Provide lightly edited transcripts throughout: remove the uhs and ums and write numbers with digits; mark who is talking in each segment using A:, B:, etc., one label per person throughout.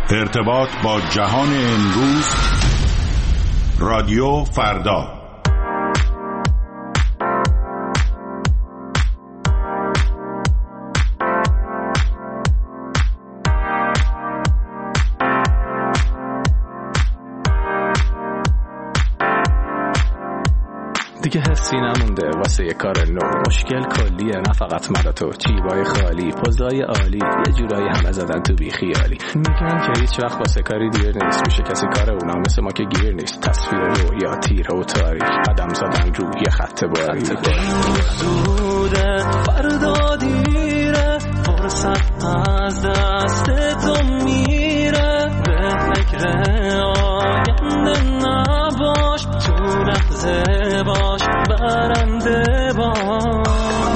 A: ارتباط با جهان امروز، رادیو فردا.
B: دیگه حسی نمونده واسه یه کار نو، مشکل کلیه نه فقط من و تو، جیبای خالی، پوزای عالی، یه جورایی همه زدن تو بی خیالی. میگن که هیچ وقت واسه کاری دیر نیست، میشه کسی کار اونا مثل ما که گیر نیست. تصویر رویا تیره و تاریک، قدم زدن روی یه خط باری.
C: زوده فردا دیره، فرصت از دست تو میره، به فکر آینده نباش، تو لحظه باش، برنده باش.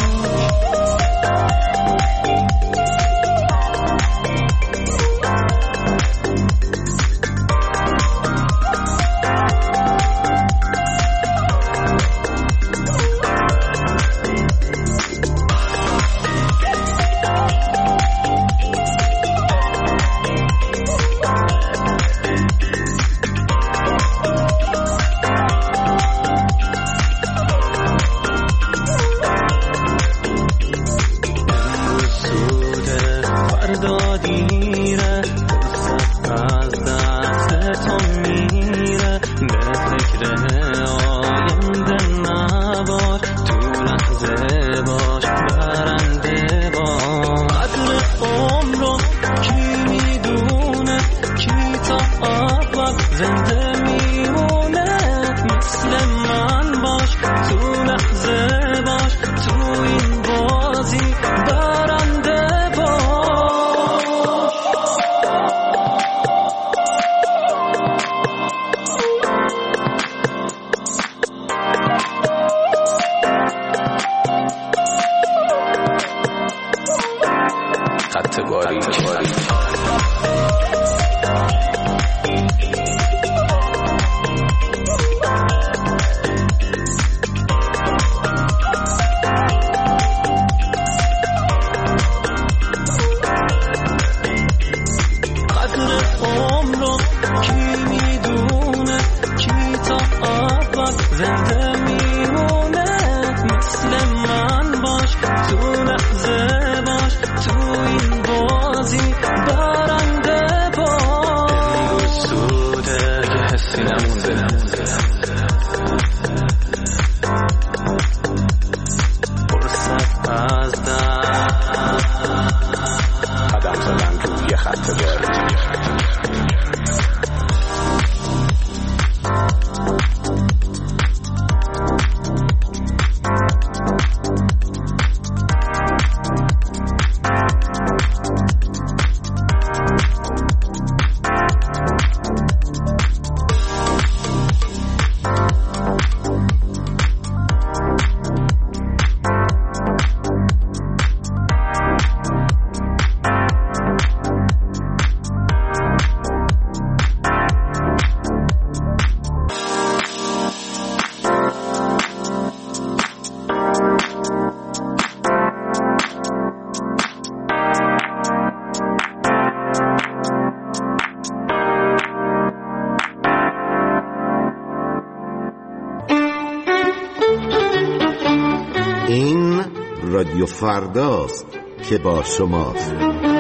D: این رادیو فرداست که با شماست.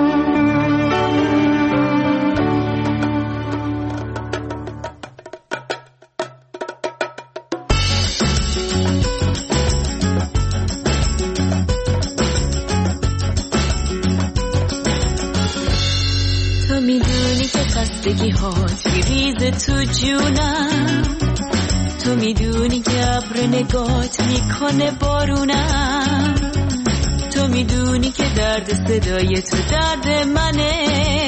E: تو میدونی که خستگی هات میریزه تو جونم، تو میدونی که ابر نگات میکنه بارونم، تو میدونی که درد صدای تو درد منه،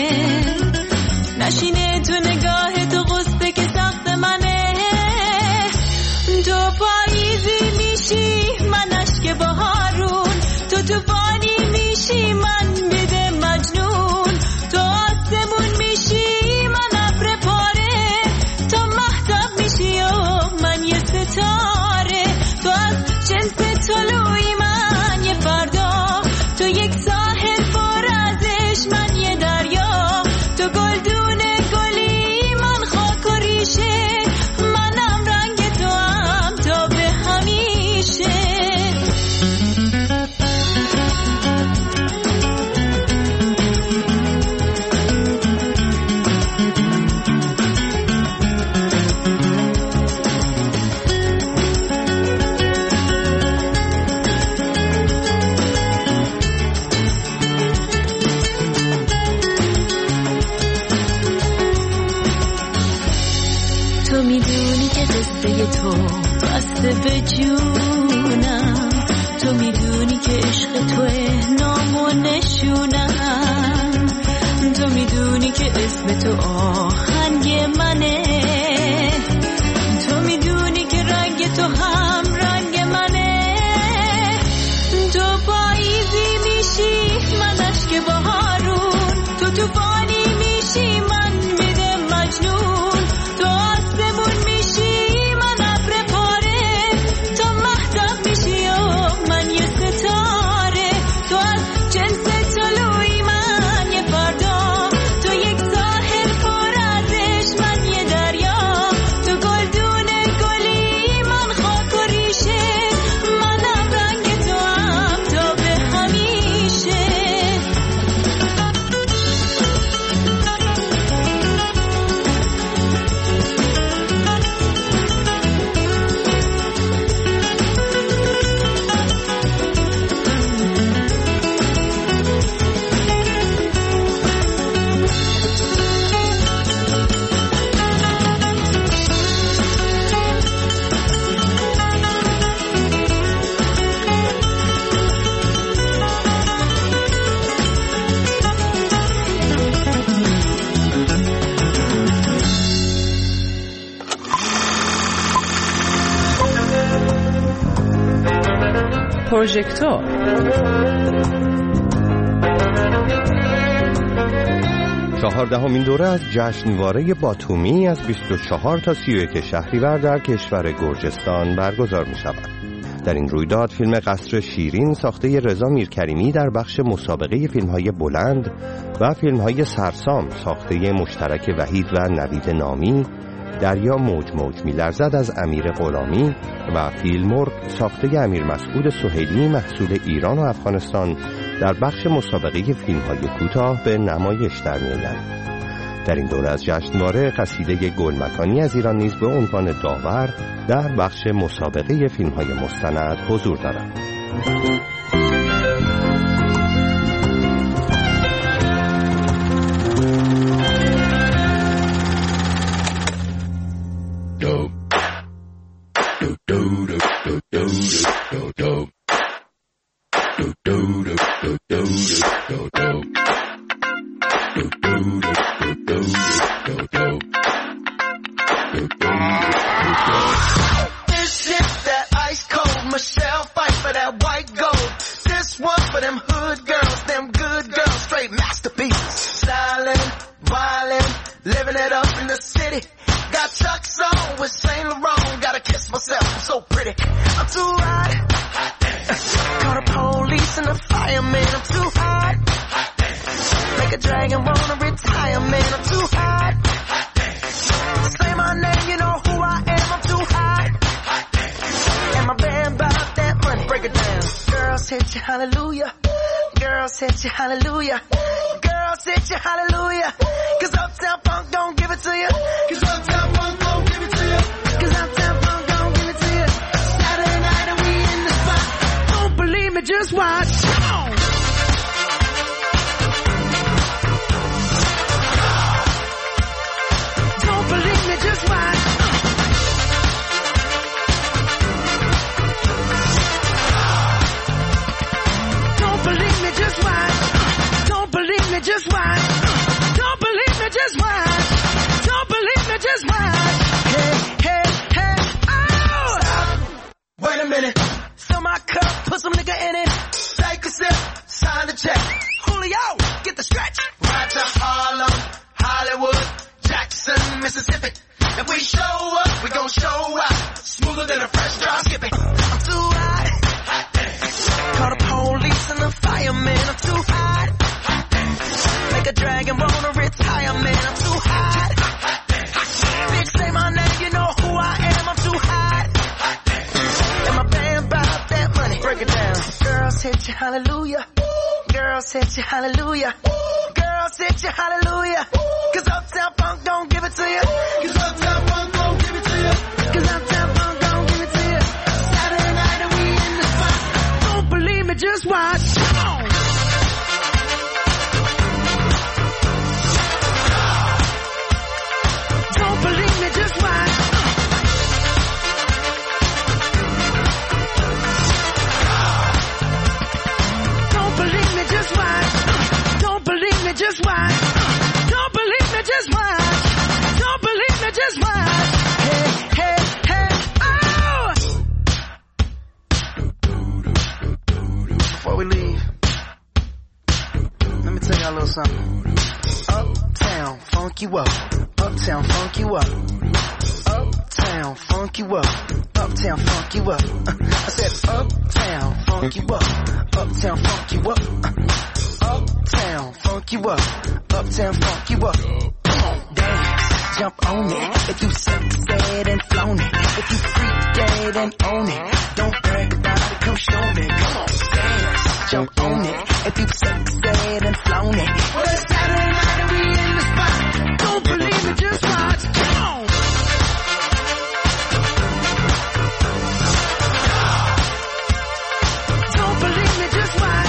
E: نشینه تو نگاه تو غصه که سخت منه، تو پاییزی میشی من اشک بهارون، تو طوفانی میشی من میده مجنون، تو آسمون میشی من ابر پاره، تو مهتاب میشی و من یه ستاره، تو از جنس طلوعی من یه فردا، تو یک ساحل پر ازش من یه دریا، تو گلدون تو بسته به جونم، تو میدونی که عشق توه نام و نشونم، تو میدونی که اسم تو آهنگ منه، تو میدونی که رنگ تو هم رنگ منه، تو پاییزی میشی من اشک بهارون، تو طوفانی میشی من میده مجنون، تو آسمون میشی من ابر پاره، تو مهتاب میشی و من یه ستاره، تو از جنس طلوعی من یه فردا، تو یک ساحل پر از عشق من یه دریا، تو گلدون گلی من خاک و ریشه، منم رنگ تو هم تا به همیشه.
F: پروژکتور
G: 14مین دوره از جشنواره باتومی از 24 تا 31 شهریور در کشور گرجستان برگزار می شود. در این رویداد فیلم قصر شیرین ساخته رضا میرکریمی در بخش مسابقه فیلم‌های بلند و فیلم‌های سرسام ساخته مشترک وحید و نوید نامی، دریا موج موج می‌لرزد از امیر غلامی و فیلمرغ ساخته امیر مسعود سهیلی محصول ایران و افغانستان در بخش مسابقه فیلم‌های کوتاه به نمایش در می‌آیند. در این دوره از جشنواره قصیده گلمکانی از ایران نیز به عنوان داور در بخش مسابقه فیلم‌های مستند حضور دارد.
C: just watch. Don't believe me, just watch. Hey, hey, hey, oh! Before we leave, let me tell y'all a little something. Uptown, funk you up. Uptown, funk you up. Uptown, funk you up. Uptown, funk you up. I said uptown, funk you up. Uptown, funk you up. Uptown, funk you up. Uptown, funk you up. Come on, dance, jump on it. If you succeed and flown it, if you freak dead and own it, don't brag about it, come show me. Come on, dance, jump on it. If you succeed and flown it, well it's Saturday night and we in the spot. Don't believe me, just watch. Come on. Don't believe me, just watch.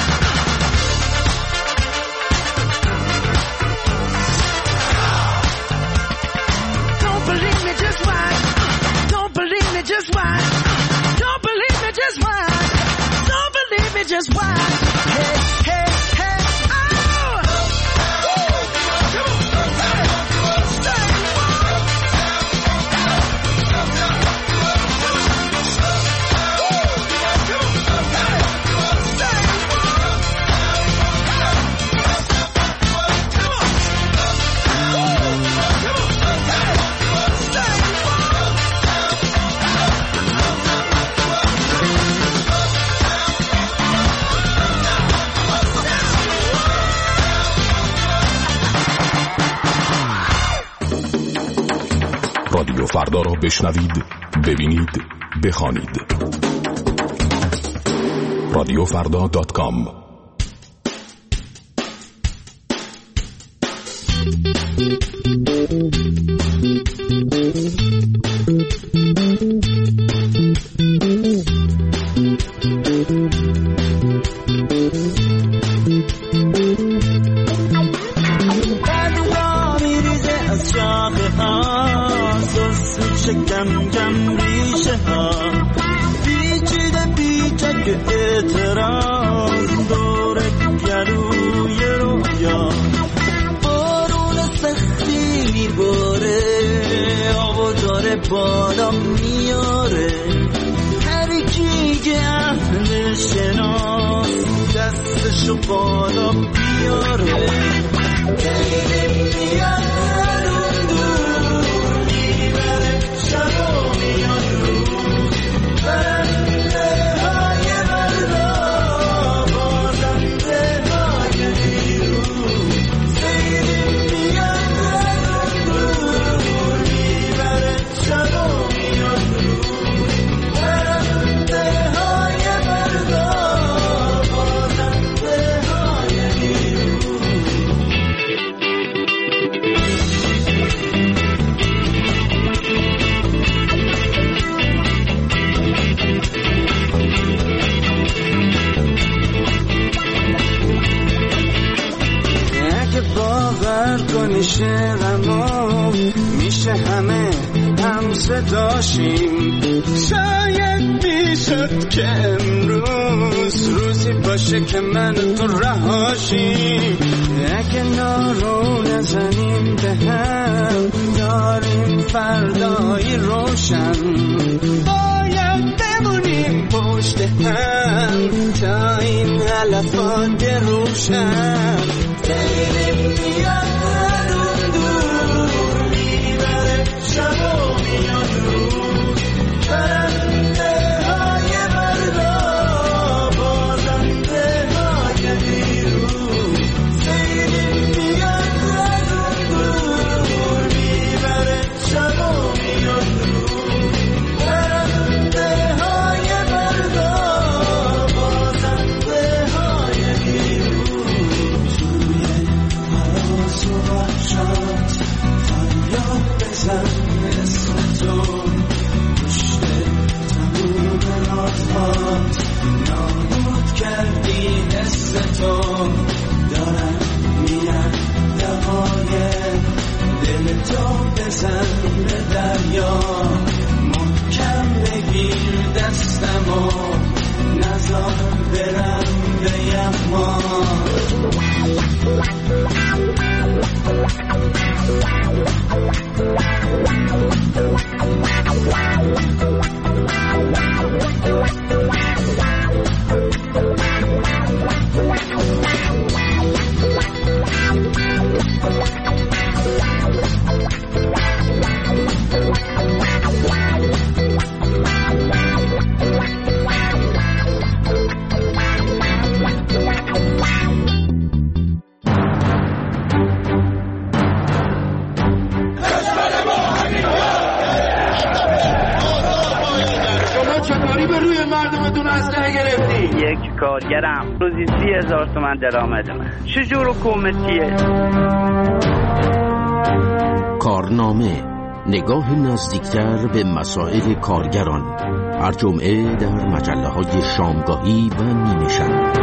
C: Don't believe me, just watch. Don't believe me, just watch. Don't believe me, just watch. Don't believe me, just watch. Hey, hey, hey, oh!
F: رادیو فردا را بشنوید، ببینید، بخوانید. radiofrda.com.
C: کم کم ریشه ها پیچیده پیچک اعتراض دور گلوی رویا بارون سختی میباره آبو داره بالا میاره هر کی که اهل شناس دستشو بالا بیاره خیلی میاد اون دور میبره شبا میاد روز برنده های بردا بازنده های بیروز خیلی میاد اون دور میبره شبا میاد روز برنده های بردا بازنده های بیروز. باور کنی شعرمو میشه همه هم صداشیم شاید میشد که امروز روزی باشه که من تو رهاشیم اگه نارو نزنیم به هم داریم فردایی روشن باید بمونیم پشت هم تا این علفات روشن خیلی میاد اون دور میبره شبا میاد روز برنده های بردا بازنده های بیروز خیلی میاد اون دور میبره شبا میاد روز برنده های بردا بازنده های بیروز اسم تو پشت تموم رازهات نابود کردی حس تو دارن میرن دوای دل تو بزن به دریا محکم بگیر دستمو نزار برم به یغما
H: کارگرم روزی 30,000 تومان درآمد من. چجور حکومتیه؟
I: کارنامه، نگاه نزدیکتر به مسائل کارگران، هر جمعه در مجله‌های شامگاهی و نیمه شب.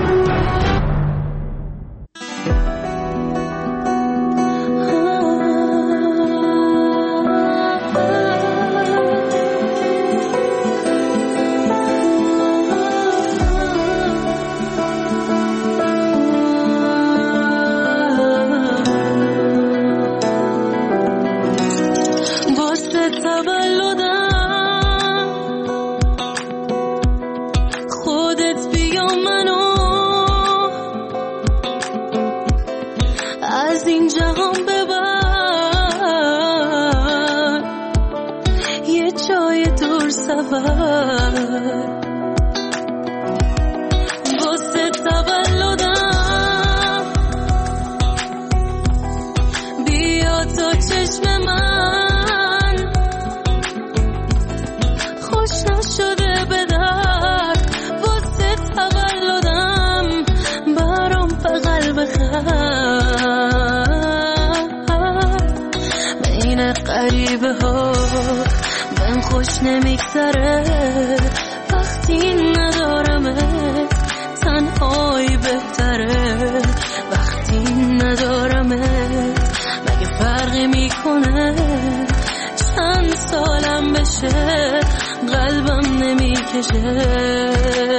E: نمیگذره وقتی ندارمت، تنهایی بهتره وقتی ندارمت. مگه فرقی میکنه چند سالم بشه، قلبم نمیکشه.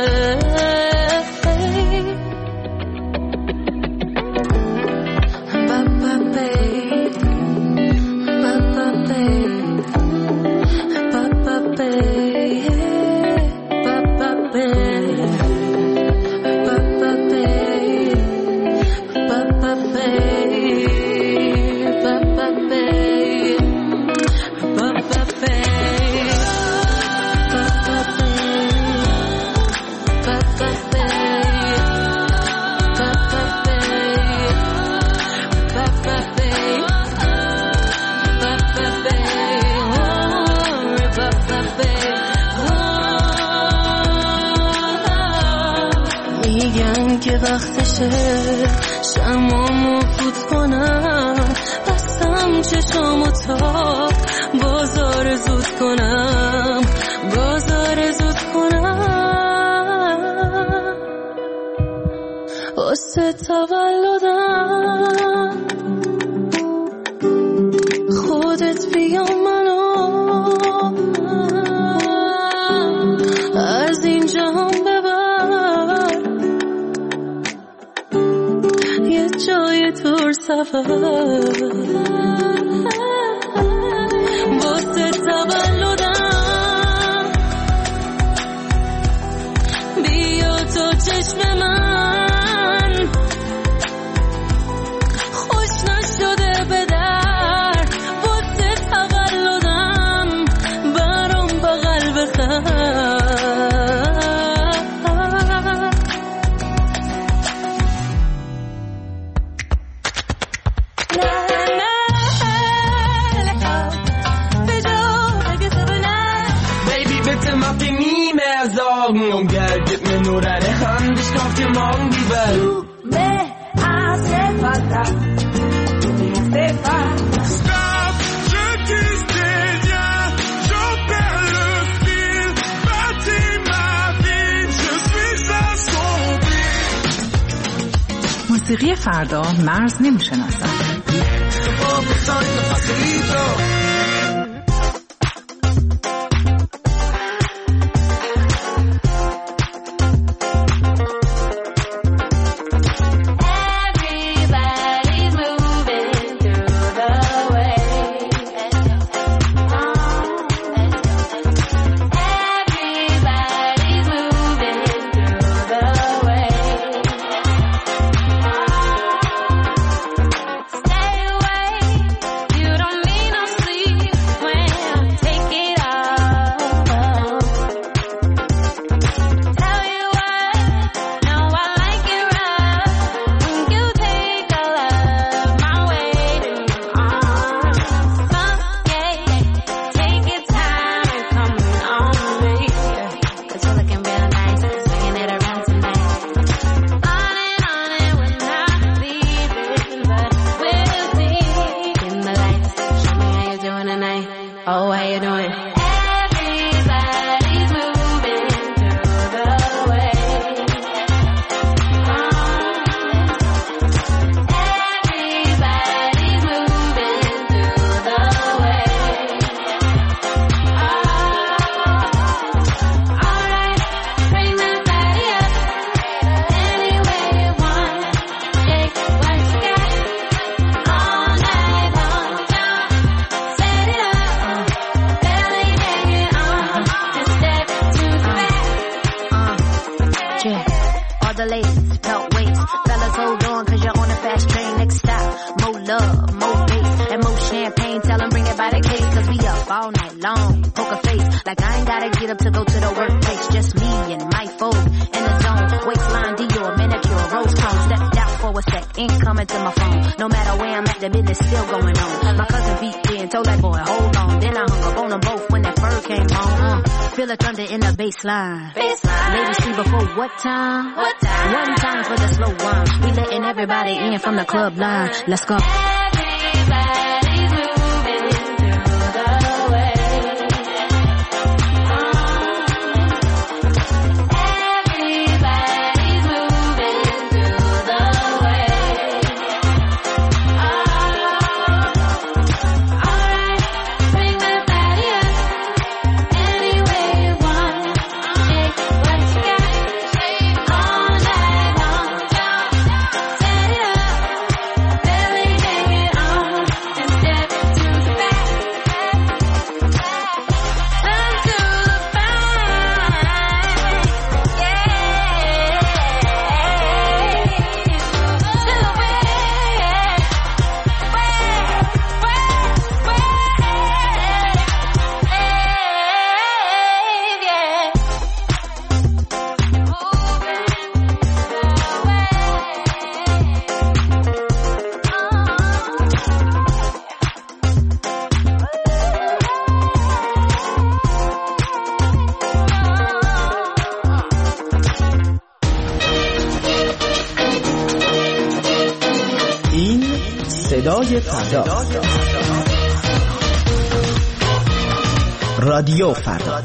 E: وقتشه شمامو فوت کنم، بستم چشامو تا بازار زود کنم، بازار زود کنم. واسه تولدم خودت بیا منو از این جهان ببر، یه جای دور سفر. واسه تولدم بیا تو چشم من، خوش نشده به در. واسه تولدم برام بغل بخر.
J: Und Geld, gib mir nur deine Hand, ich kauf dir morgen die Welt. Tu me hace falta, tu me hace falta. Stop, je dis rien, j'en perds le fil. Bâtis ma vie, je suis assombri.
K: موسیقی فردا مرز نمیشناسد.
E: Everybody's moving through the
L: love, more bass, and more champagne. Tell them bring it by the case, cause we up all night long. Poker face, like I ain't gotta get up to go to the workplace. Just me and my folks in the zone. Waistline, Dior, manicure, rose tone. Stepped out for a sec, ain't coming to my phone. No matter where I'm at, the business still going on. My cousin beat in, told that boy, hold on. Then I hung up on them both when that fur came on. Feel the thunder in the baseline. Ladies see before what time? What time? One time for the slow wine. We letting everybody in from the club line. Let's go. Everybody's moving through the way. Everybody's moving through the way. Alright, bring that body up any way you want. Shake what you got all night long. Set it up, belly take it on, and step to the back. Turn to the back,
M: این صدای فردا، رادیو فردا.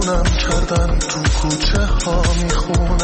N: کردن تو کوچه ها میخونن